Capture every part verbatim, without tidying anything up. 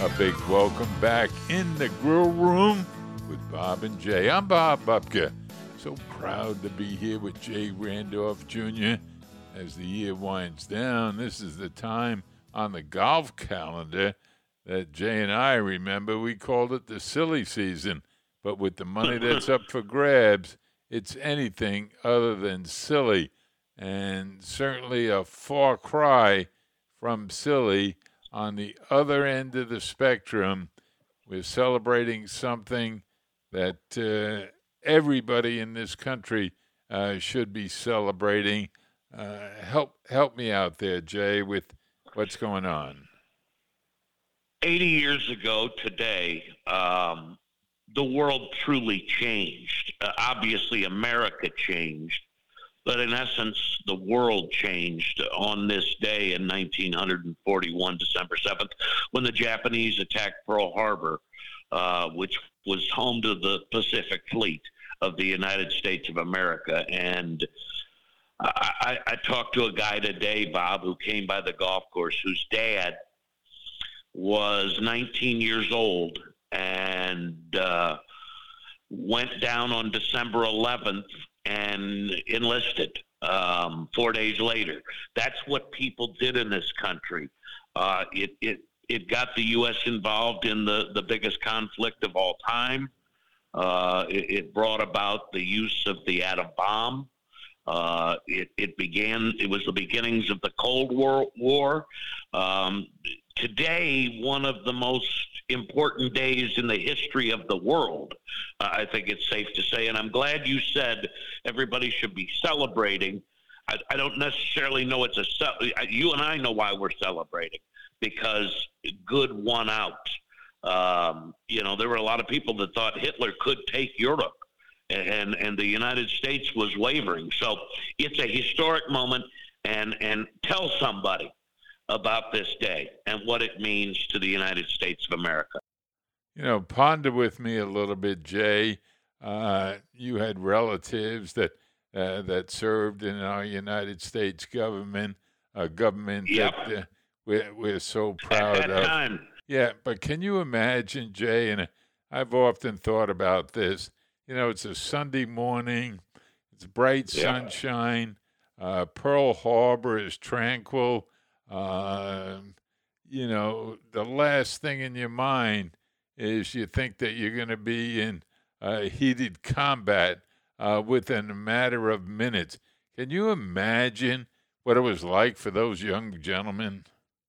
A big welcome back in the grill room with Bob and Jay. I'm Bob Bupke. So proud to be here with Jay Randolph Junior As the year winds down, this is the time on the golf calendar that Jay and I remember. We called it the silly season. But with the money that's up for grabs, it's anything other than silly. And certainly a far cry from silly. On the other end of the spectrum, we're celebrating something that uh, everybody in this country uh, should be celebrating. Uh, help help me out there, Jay, with what's going on. eighty years ago today, um, the world truly changed. Uh, obviously, America changed. But in essence, the world changed on this day in nineteen forty-one, December seventh, when the Japanese attacked Pearl Harbor, uh, which was home to the Pacific Fleet of the United States of America. And I, I, I talked to a guy today, Bob, who came by the golf course, whose dad was nineteen years old and uh, went down on December eleventh and enlisted um, four days later. That's what people did in this country. Uh, it, it, it got the U S involved in the, the biggest conflict of all time. Uh, it, it brought about the use of the atom bomb. Uh, it, it began, it was the beginnings of the Cold War. War. Um, today, one of the most important days in the history of the world, uh, I think it's safe to say. And I'm glad you said everybody should be celebrating. I, I don't necessarily know it's a ce- you and I know why we're celebrating, because good won out. Um, you know, there were a lot of people that thought Hitler could take Europe, and and the United States was wavering. So it's a historic moment, and and tell somebody about this day and what it means to the United States of America. You know, ponder with me a little bit, Jay. Uh, you had relatives that uh, that served in our United States government, a government Yep. that uh, we're, we're so proud At that of. time. Yeah, but can you imagine, Jay, and I've often thought about this, you know, it's a Sunday morning, it's bright Yeah. sunshine, uh, Pearl Harbor is tranquil. Uh, you know, the last thing in your mind is you think that you're going to be in uh, heated combat uh, within a matter of minutes. Can you imagine what it was like for those young gentlemen?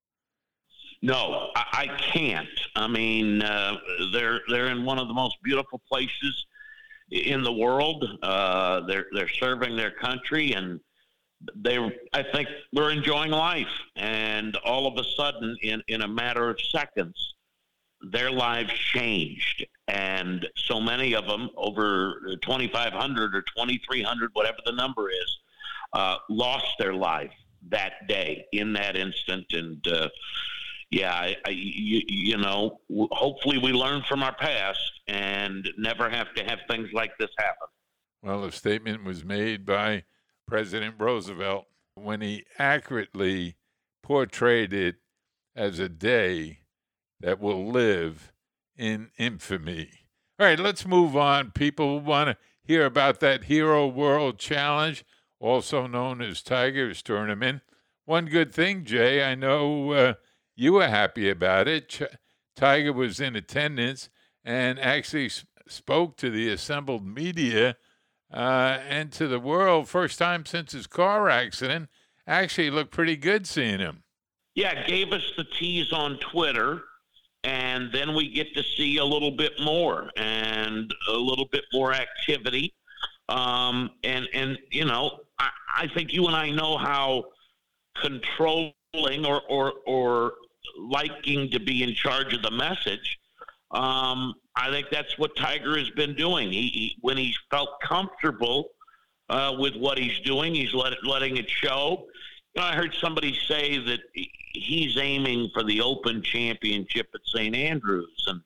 No, I, I can't. I mean, uh, they're they're in one of the most beautiful places in the world. Uh, they're they're serving their country, and they, I think, we're enjoying life. And all of a sudden, in, in a matter of seconds, their lives changed. And so many of them, over twenty-five hundred or twenty-three hundred, whatever the number is, uh, lost their life that day, in that instant. And, uh, yeah, I, I, you, you know, hopefully we learn from our past and never have to have things like this happen. Well, a statement was made by President Roosevelt when he accurately portrayed it as a day that will live in infamy. All right, let's move on. People who want to hear about that Hero World Challenge, also known as Tigers Tournament. One good thing, Jay, I know uh, you were happy about it. Ch- Tiger was in attendance and actually sp- spoke to the assembled media Uh, and to the world, first time since his car accident. Actually looked pretty good seeing him. Yeah, gave us the tease on Twitter, and then we get to see a little bit more and a little bit more activity. Um, and, and you know, I, I think you and I know how controlling or, or, or liking to be in charge of the message. Um, I think that's what Tiger has been doing. He, he when he's felt comfortable uh, with what he's doing, he's let it, letting it show. You know, I heard somebody say that he's aiming for the Open Championship at Saint Andrews, and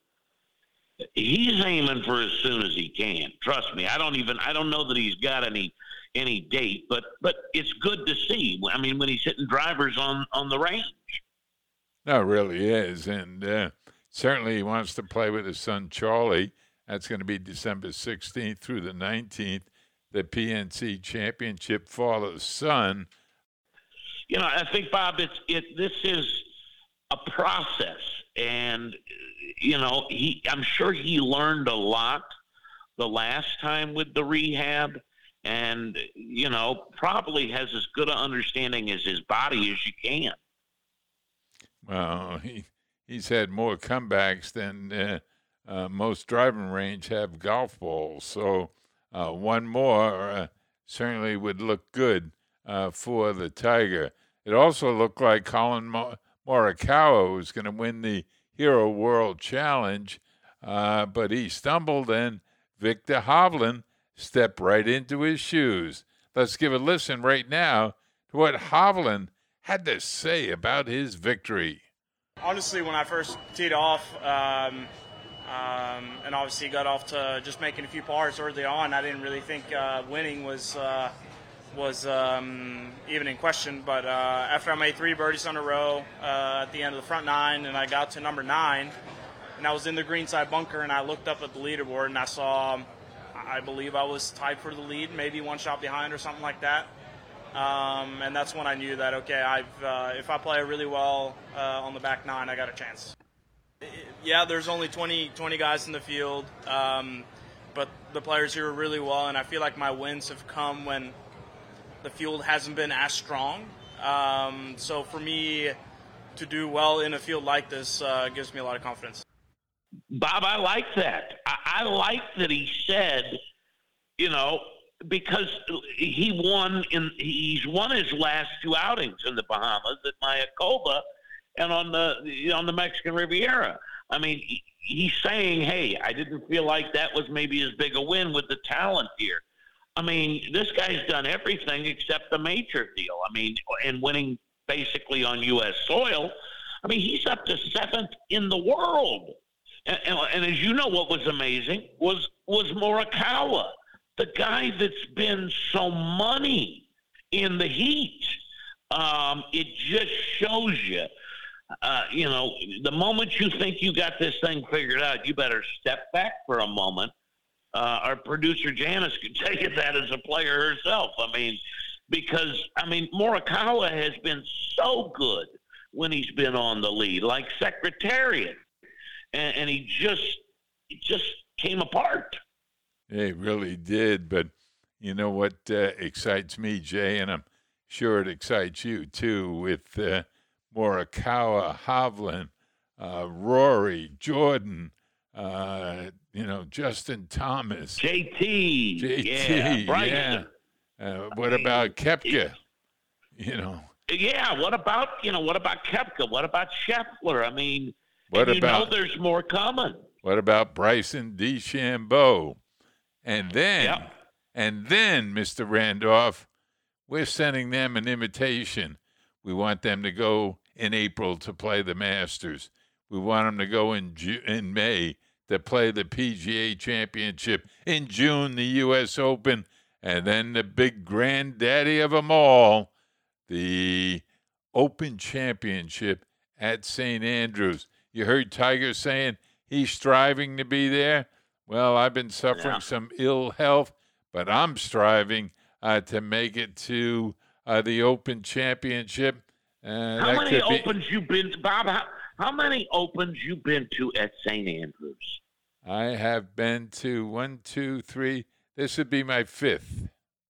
he's aiming for as soon as he can. Trust me. I don't even. I don't know that he's got any any date, but but it's good to see. I mean, when he's hitting drivers on on the range. No, it really is, and. Uh, certainly he wants to play with his son Charlie. That's going to be December sixteenth through the nineteenth, the P N C Championship, father-son. You know, I think, Bob, it's it. This is a process, and you know, he. I'm sure he learned a lot the last time with the rehab, and you know, probably has as good an understanding as his body as you can. Well, he he's had more comebacks than uh, uh, most driving range have golf balls, so uh, one more uh, certainly would look good uh, for the Tiger. It also looked like Colin Morikawa was going to win the Hero World Challenge, uh, but he stumbled and Viktor Hovland stepped right into his shoes. Let's give a listen right now to what Hovland had to say about his victory. Honestly, when I first teed off, um, um, and obviously got off to just making a few pars early on, I didn't really think uh, winning was uh, was um, even in question. But uh, after I made three birdies on a row uh, at the end of the front nine, and I got to number nine, and I was in the greenside bunker, and I looked up at the leaderboard, and I saw, I believe I was tied for the lead, maybe one shot behind or something like that. Um, and that's when I knew that, okay, I've, uh, if I play really well uh, on the back nine, I got a chance. Yeah, there's only twenty, twenty guys in the field, um, but the players here are really well, and I feel like my wins have come when the field hasn't been as strong. Um, so for me to do well in a field like this uh, gives me a lot of confidence. Bob, I like that. I, I like that he said, you know, because he won in he's won his last two outings in the Bahamas at Mayakoba and on the on the Mexican Riviera. I mean, he, he's saying, hey, I didn't feel like that was maybe as big a win with the talent here. I mean, this guy's done everything except the major deal. I mean, and winning basically on U S soil. I mean, he's up to seventh in the world. And, and, and as you know, what was amazing was was Morikawa, the guy that's been so money in the heat. Um, it just shows you, uh, you know, the moment you think you got this thing figured out, you better step back for a moment. Uh, our producer Janice could tell you that as a player herself. I mean, because, I mean, Morikawa has been so good when he's been on the lead, like Secretariat. And, and he just he just came apart. It really did. But you know what uh, excites me, Jay, and I'm sure it excites you too, with uh, Morikawa, Hovland, uh, Rory, Jordan, uh, you know, Justin Thomas. J T. J T, yeah. Bryson. yeah. Uh, what about Koepka? You know. Yeah, what about, you know, what about Koepka? What about Scheffler? I mean, What and you about, know there's more coming. What about Bryson DeChambeau? And then, yep. and then, Mister Randolph, we're sending them an invitation. We want them to go in April to play the Masters. We want them to go in Ju- in May to play the P G A Championship. In June, the U S Open. And then the big granddaddy of them all, the Open Championship at Saint Andrews. You heard Tiger saying he's striving to be there. Well, I've been suffering yeah. some ill health, but I'm striving uh, to make it to uh, the Open Championship. Uh, how many be... Opens you been to, Bob? How, how many Opens you been to at Saint Andrews? I have been to one, two, three. This would be my fifth.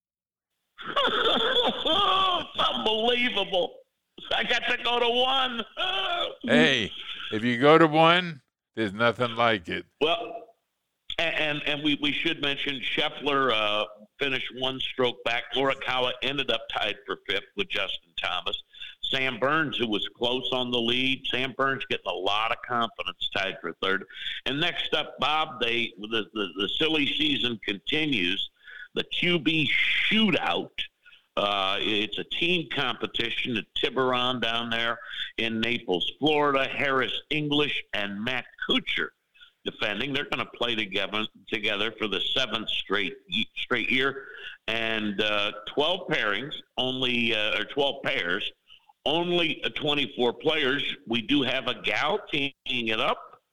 It's unbelievable. I got to go to one. Hey, if you go to one, there's nothing like it. Well, and and we, we should mention Scheffler uh, finished one stroke back. Morikawa ended up tied for fifth with Justin Thomas. Sam Burns, who was close on the lead. Sam Burns getting a lot of confidence, tied for third. And next up, Bob, they the, the, the silly season continues. The Q B shootout. Uh, it's a team competition at Tiburon down there in Naples, Florida. Harris English and Matt Kuchar defending. They're going to play together together for the seventh straight straight year, and uh, twelve pairings, only uh, or twelve pairs, only uh, twenty-four players. We do have a gal teeing it up.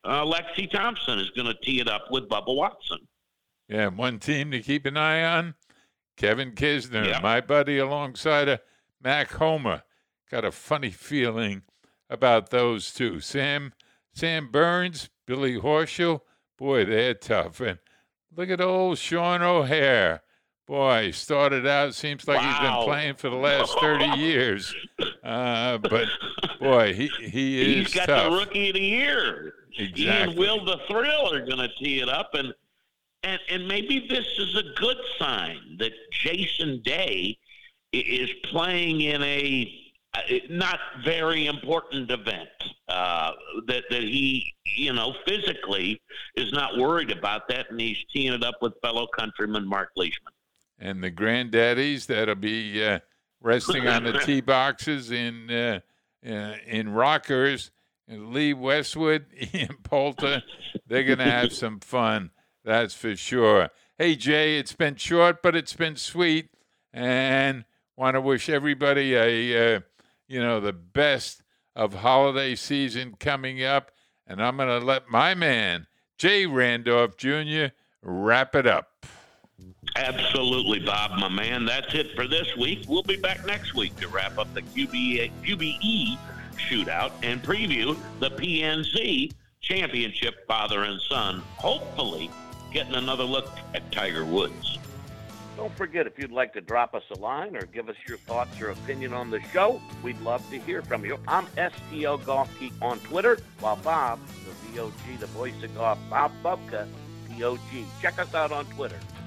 uh, Lexi Thompson is going to tee it up with Bubba Watson. Yeah, one team to keep an eye on, Kevin Kisner, yeah. my buddy alongside of Mac Homer. Got a funny feeling about those two. Sam Sam Burns, Billy Horschel, boy, they're tough. And look at old Sean O'Hare. Boy, started out, seems like wow. he's been playing for the last thirty years. Uh, but, boy, he, he is He's got tough. the Rookie of the Year. Exactly. He and Will the Thrill are going to tee it up. And, and, and maybe this is a good sign that Jason Day is playing in a not very important event, uh, that, that he, you know, physically is not worried about that, and he's teeing it up with fellow countryman Mark Leishman. And the granddaddies that'll be uh, resting on the tee boxes in uh, uh, in rockers, and Lee Westwood, Ian Poulter, they're going to have some fun, that's for sure. Hey, Jay, it's been short, but it's been sweet, and want to wish everybody a, uh, you know, the best of holiday season coming up, and I'm going to let my man, Jay Randolph Junior, wrap it up. Absolutely, Bob, my man. That's it for this week. We'll be back next week to wrap up the Q B A, Q B E shootout and preview the P N C Championship father and son, hopefully getting another look at Tiger Woods. Don't forget, if you'd like to drop us a line or give us your thoughts or opinion on the show, we'd love to hear from you. I'm S T L Golf Geek on Twitter, while Bob, the V O G, the voice of golf, Bob Bubka, P O G. Check us out on Twitter.